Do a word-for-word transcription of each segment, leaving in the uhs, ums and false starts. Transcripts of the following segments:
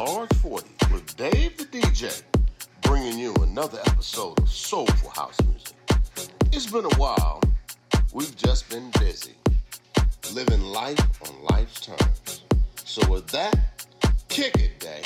Large forty with Dave the D J, bringing you another episode of Soulful House Music. It's been a while. We've just been busy, living life on life's terms. So with that, kick it, Dave.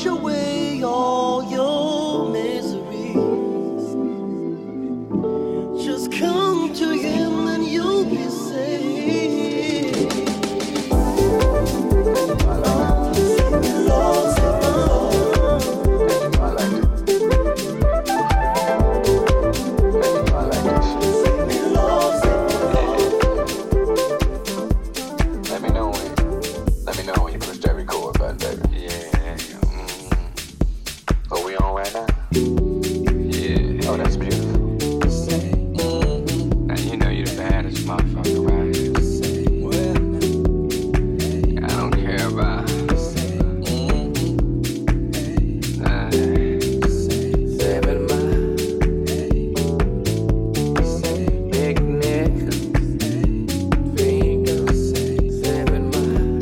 away all your miseries. Just come to him and you'll be saved. Lord, save my heart. I like it. I like that shit. Lord, save my heart. Let me know when. Let me know when you push that record button, baby. Yeah. Mm. Are we on right now? Yeah. Oh, that's beautiful. Now you know you the baddest motherfucker right here. I don't care about. Nah. Seven miles, big neck, fingers, seven miles,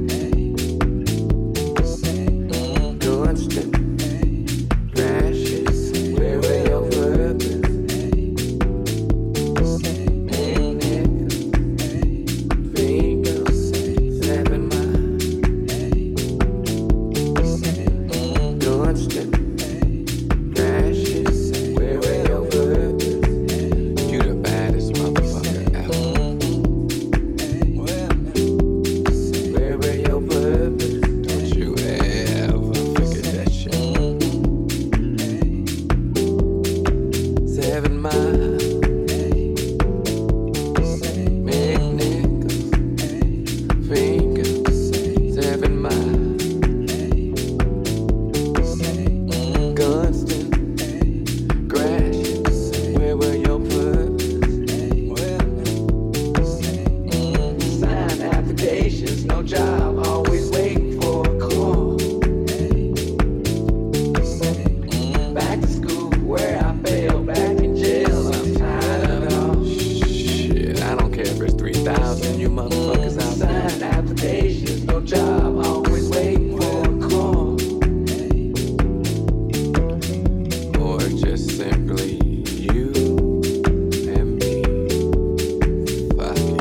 constant crashes. Where were your purpose? Big neck, fingers, seven miles, constant. Crashes, where were your purpose? You the baddest motherfucker ever. Where were your purpose? Don't you ever forget that shit. Seven miles, big nickels, fingers, seven miles, constant. Crashes, where were your purpose? Signed applications, no job, always waiting for a call. Back to school, where I failed, back in jail, I'm tired of it all. Shit, I don't care if it's three thousand, you motherfuckers out there. Signed applications, no job, always waiting for a call. Or just simply you and me. Fuck it.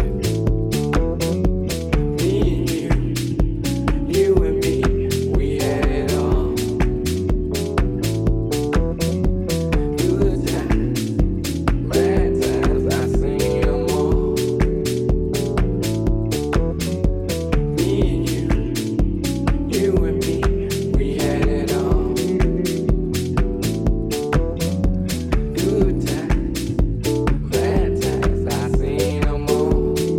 Me and you, you and me, we had it all. Good times, bad times, I seen them all. Me and you, you and me, we had it all. Good times, bad times, I seen them all.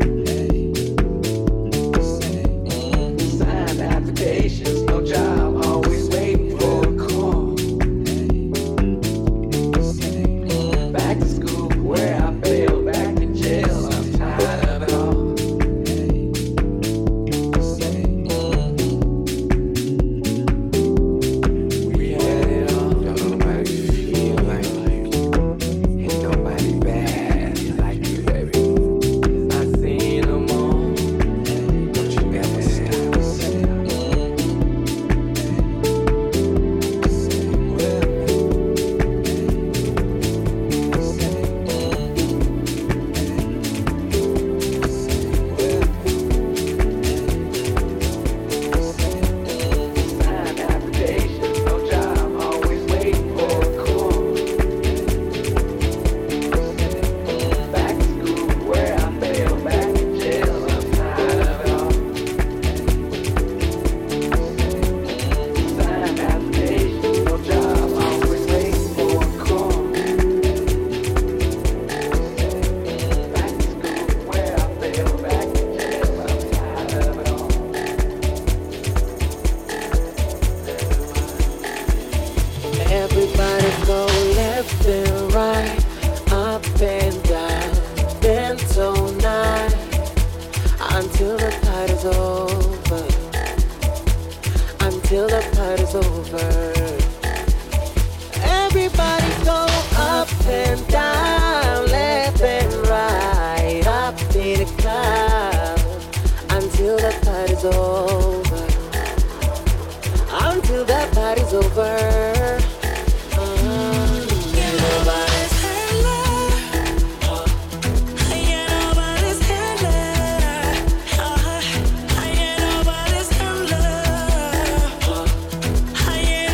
Signed applications, no job, always waiting for a call. Back to school, where I failed, back in jail, I'm tired of it all. We had it all. Don't nobody feel like you. Ain't nobody bad like you, baby. I seen them all. Don't you ever stop. Signed applications, no job, always waiting for a call. Back to school, where I failed, back in jail, I'm tired of it all. Signed applications, no job, always waiting for a call. Back to school, where I failed, back in jail, I'm tired of it all. Everybody go left and right, up and down, dance all night, until the party's over, until the party's over. Everybody go up and down, left and right, up in the cloud, until the party's over, until the party's over. Nobody's handler. I ain't nobody's handler. I ain't nobody's handler. I ain't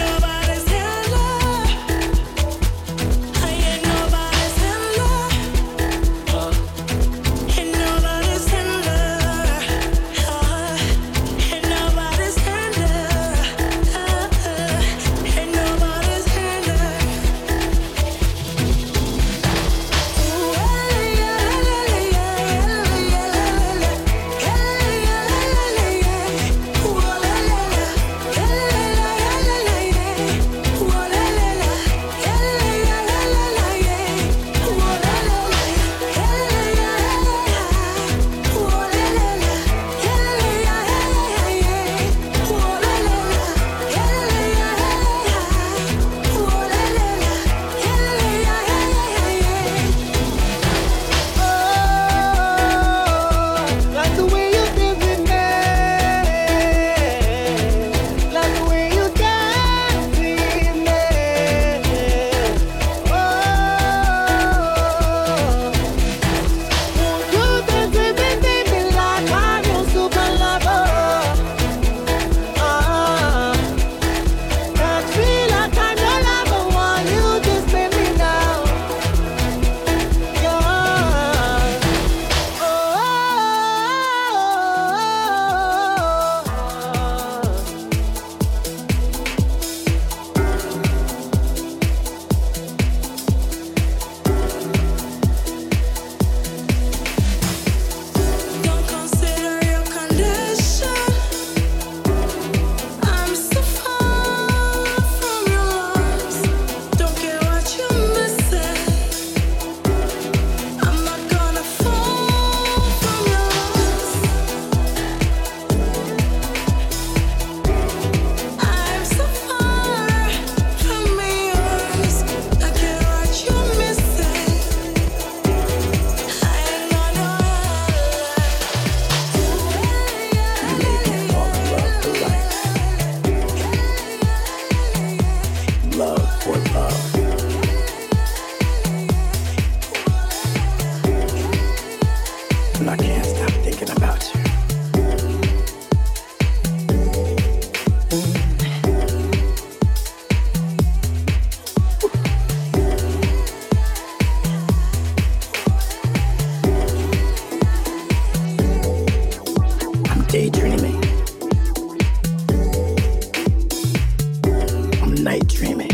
dreaming.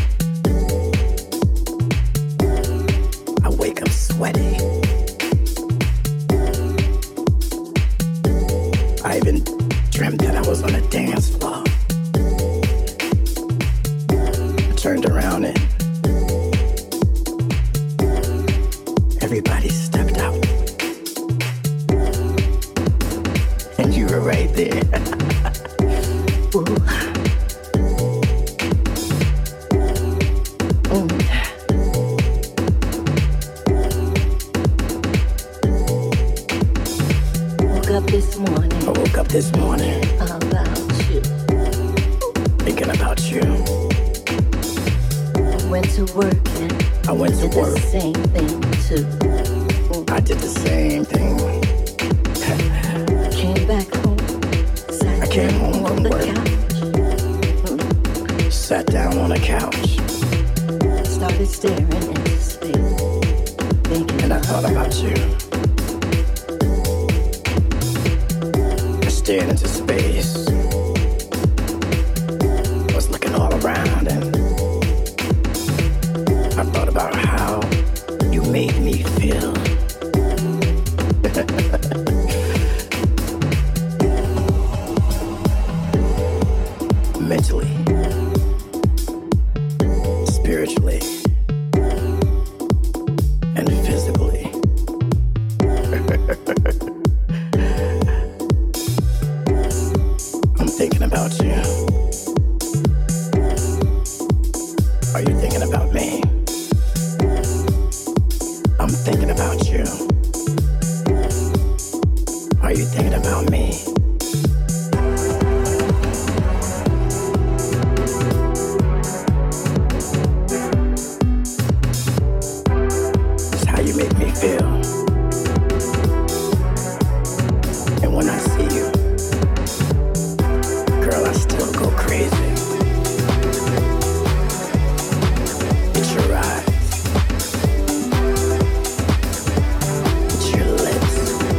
I wake up sweaty. I even dreamt that I was on a dance floor. I turned around and everybody stepped out. And you were right there. Ooh. This morning, I woke up this morning about you. thinking about you. I went to work and I went to did work. the same thing too. I did the same thing. Came back home, sat I came down home on from the work. couch, Sat down on a couch started staring into space, thinking and I thought about you. I stared into space. I was looking all around and I thought about how you made me feel. Mentally, spiritually, and physically. I'm thinking about you. Are you thinking about me? I'm thinking about you. Are you thinking about me? It's how you make me feel. And when I see you, girl, I still go crazy. It's your eyes. It's your lips.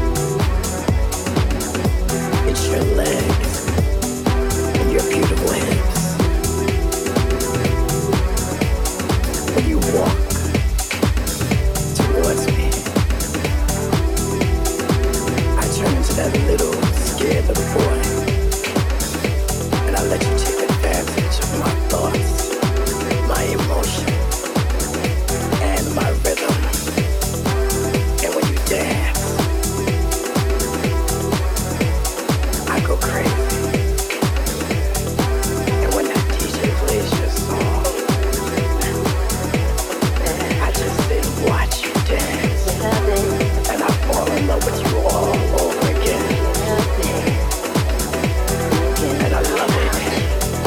It's your legs. And your beautiful hips. When you walk towards me, I turn into that little scared little boy. And I let you take advantage of my thoughts, my emotion, and my rhythm. And when you dance, I go crazy. And when that D J plays your song, I just sit and watch you dance. And I fall in love with you all over again. And I love it.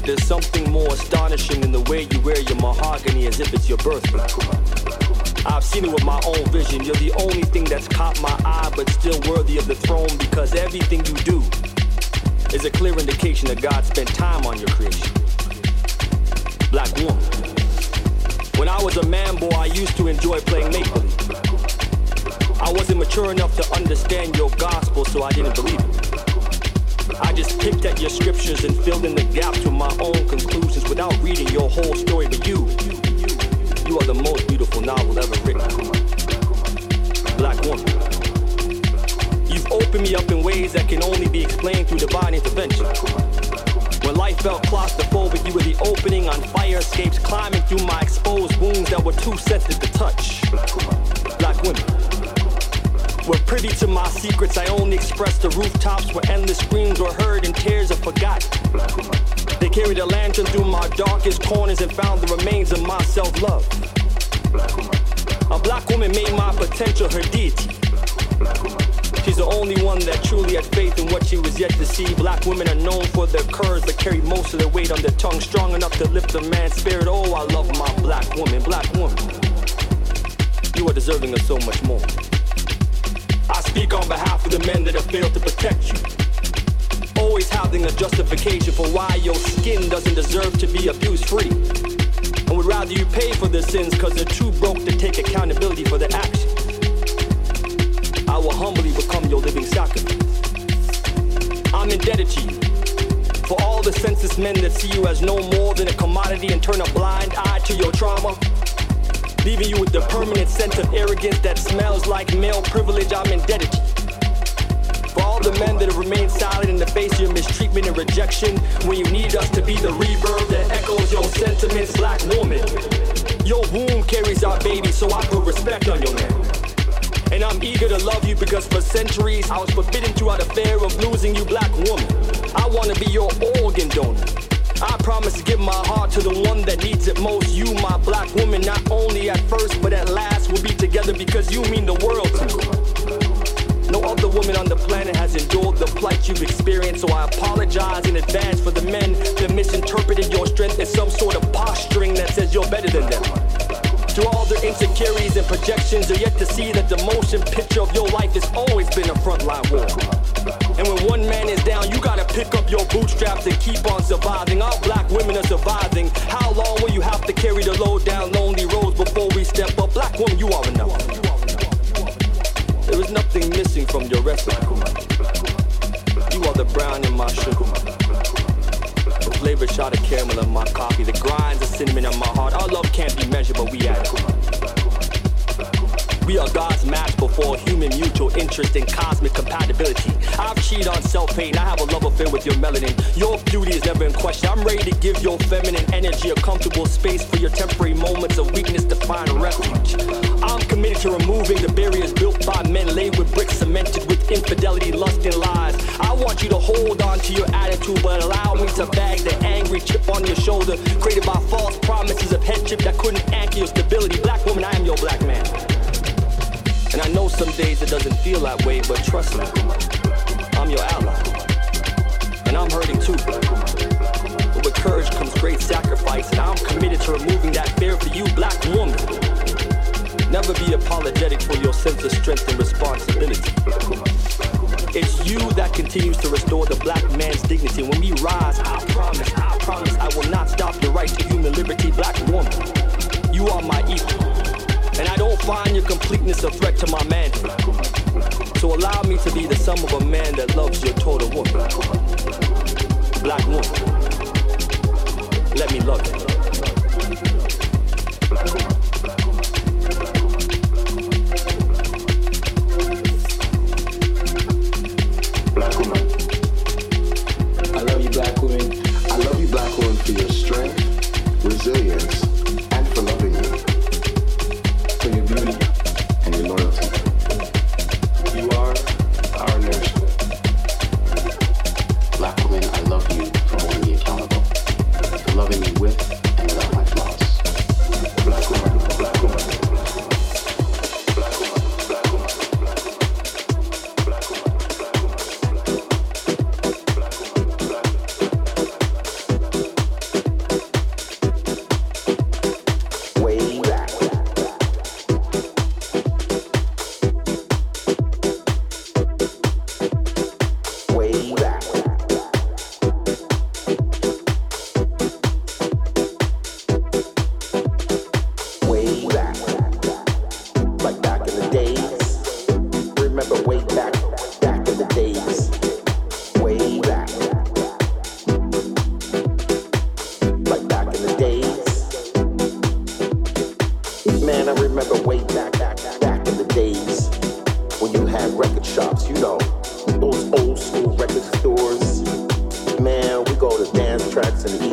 there's something more astonishing in the way you wear your mahogany as if it's your birthday. I've seen it with my own vision. You're the only thing that's caught my eye, but still worthy of the throne, because everything you do is a clear indication that God spent time on your creation. Black woman. When I was a man boy, I used to enjoy playing make-believe. I wasn't mature enough to understand your gospel, so I didn't believe it. I just picked at your scriptures and filled in the gaps with my own conclusions without reading your whole story. But you, you are the most beautiful novel ever written. Black woman. You've opened me up in ways that can only be explained through divine intervention. When life felt claustrophobic, you were the opening on fire escapes, climbing through my exposed wounds that were too sensitive to touch. Black women. Were privy to my secrets, I only expressed the rooftops where endless screams were heard and tears are forgotten. They carried a lantern through my darkest corners and found the remains of my self-love. A black woman made my potential her deity. She's the only one that truly had faith in what she was yet to see. Black women are known for their courage, but carry most of their weight on their tongue, strong enough to lift a man's spirit. Oh, I love my black woman, black woman. You are deserving of so much more. I speak on behalf of the men that have failed to protect you. Always having a justification for why your skin doesn't deserve to be abuse-free. And would rather you pay for their sins because they're too broke to take accountability for their actions. I will humbly become your living sacrifice. I'm indebted to you for all the senseless men that see you as no more than a commodity and turn a blind eye to your trauma. Leaving you with the permanent sense of arrogance that smells like male privilege. I'm indebted to you. For all the men that have remained silent in the face of your mistreatment and rejection, when you need us to be the reverb that echoes your sentiments, black woman. Your womb carries our baby, so I put respect on your name. And I'm eager to love you because for centuries I was forbidden to out of fear of losing you, black woman. I want to be your organ donor. I promise to give my heart to the one that needs it most. You, my black woman, not only at first, but at last we'll be together because you mean the world to me. No other woman on the planet has endured the plight you've experienced, so I apologize in advance for the men that misinterpreted your strength as some sort of posturing that says you're better than them. To all their insecurities and projections, they're yet to see that the motion picture of your life has always been a frontline war. And when one man is down, you gotta pick up your bootstraps and keep on surviving. All black women are surviving. How long will you have to carry the load down lonely roads before we step up? Black woman, you are enough. There is nothing missing from your recipe. You are the brown in my sugar. The flavored shot of caramel in my coffee. The grinds of cinnamon in my heart. Our love can't be measured, but we add it. We are God's match before human mutual interest and cosmic compatibility. I've cheated on self-hate and I have a love affair with your melanin. Your beauty is never in question. I'm ready to give your feminine energy a comfortable space for your temporary moments of weakness to find refuge. I'm committed to removing the barriers built by men laid with bricks cemented with infidelity, lust, and lies. I want you to hold on to your attitude, but allow me to bag the angry chip on your shoulder created by false promises of headship that couldn't anchor your stability. Black woman, I am your black man. And I know some days it doesn't feel that way, but trust me, I'm your ally. And I'm hurting too. But with courage comes great sacrifice, and I'm committed to removing that fear for you, black woman. Never be apologetic for your sense of strength and responsibility. It's you that continues to restore the black man's dignity. When we rise, I promise, I promise I will not stop the right to human liberty, black woman. You are my equal. And I don't find your completeness a threat to my manhood. So allow me to be the sum of a man that loves your total woman. Black woman, let me love you. Black woman. I love you, black woman. I love you, black woman, for your strength, resilience, and for loving me. For your beauty and your loyalty. You are our nourishment. Black woman, I love you for holding me accountable, for loving me with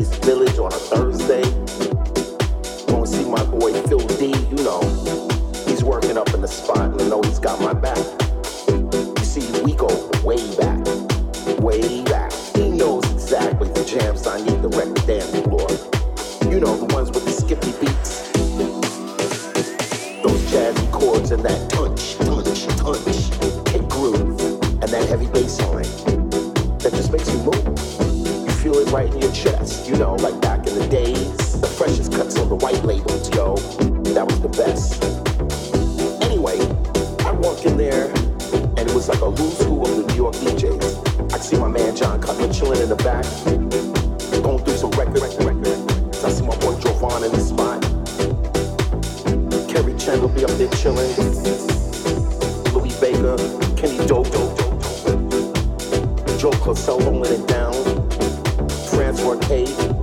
East Village on a Thursday. Gonna see my boy Phil D, you know. He's working up in the spot and I know he's got my back. You see, we go way back, way back. He knows exactly the jams I need to wreck the dance floor. You know, the ones with the skippy beats. Those jazzy chords and that punch, punch, punch. Kick groove and that heavy bass line that just makes you move. You feel it right in your chest, you know, like back in the days. The freshest cuts on the white labels, yo. That was the best. Anyway, I walk in there and it was like a who's who of the New York D Js. I see my man John Cutler chilling in the back, going through some record, record, record. So I see my boy Jovan in the spot. Kerry Chen will be up there chilling. Louis Vega, Kenny Dope, Dope, Dope, Dope. Joe Cosell holding it down. Francois K,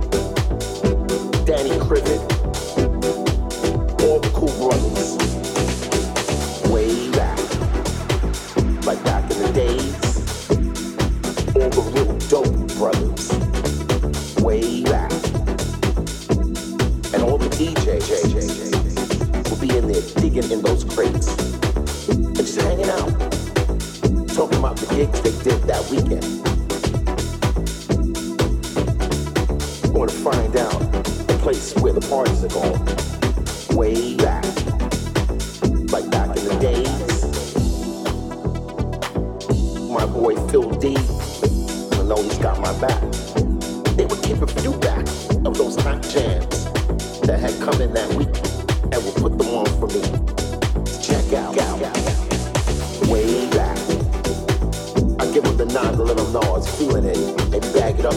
Danny Crivet, all the cool brothers. Way back, like back in the days. All the real dope brothers. Way back. And all the D Js will be in there digging in those crates and just hanging out, talking about the gigs they did that weekend. Going to find out the place where the parties are going. Way back, like back in the days. My boy Phil D, I know he's got my back. They would keep a few back of those hot jams that had come in that week and would put them on for me. Check out, way back. I give them the nod to let them know I was feeling it and bag it up.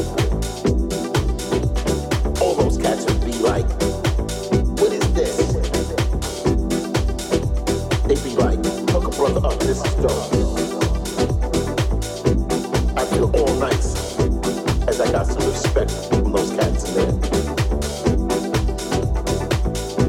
All those cats would be like, what is this? They'd be like, hook a brother up, this is dope. I feel all nice as I got some respect from those cats in there.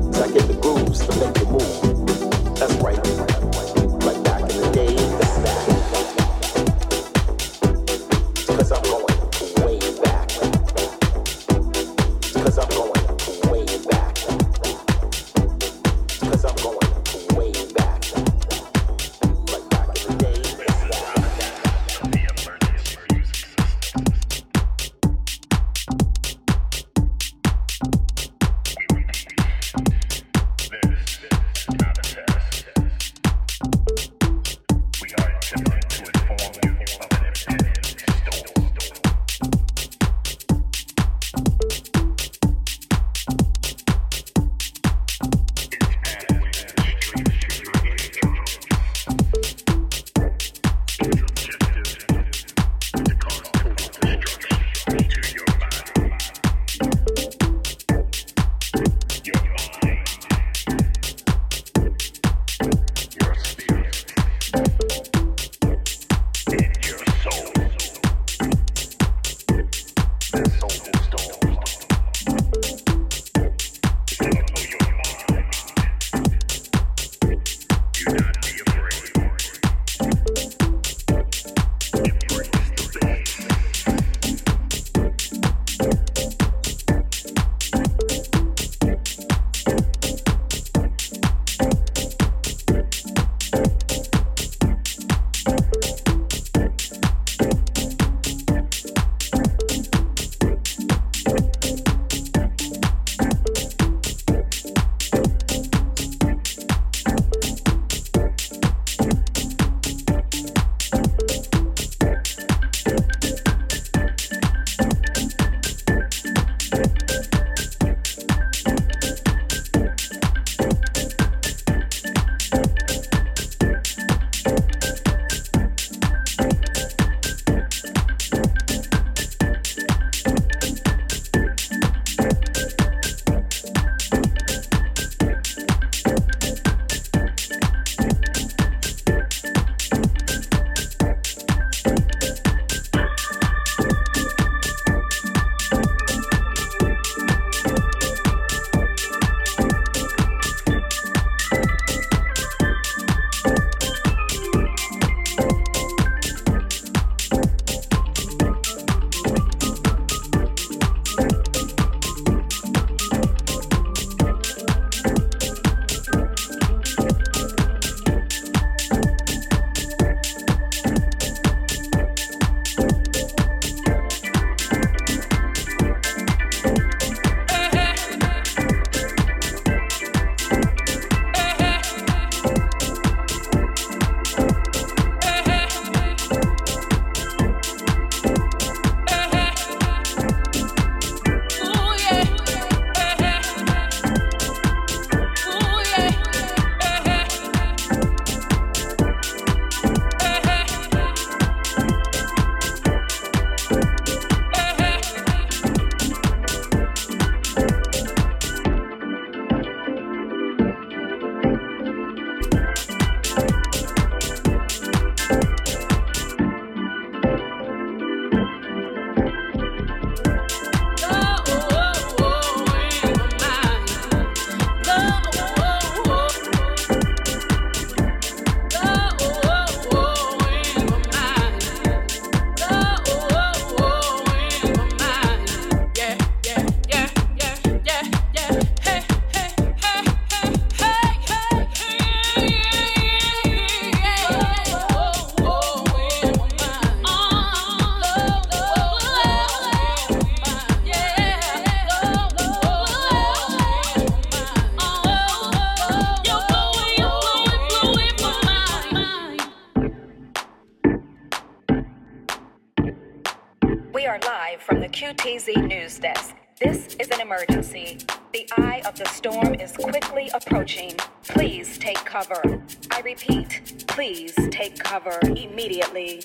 W T Z News Desk. This is an emergency. The eye of the storm is quickly approaching. Please take cover. I repeat, please take cover immediately.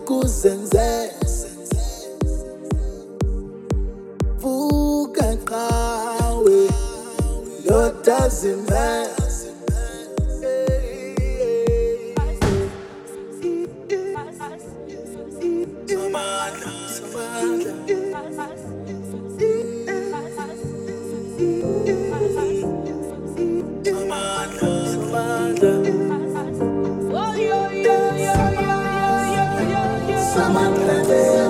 kuzenze vuka qawe lotazime Samantha, Samantha Samantha, Samantha,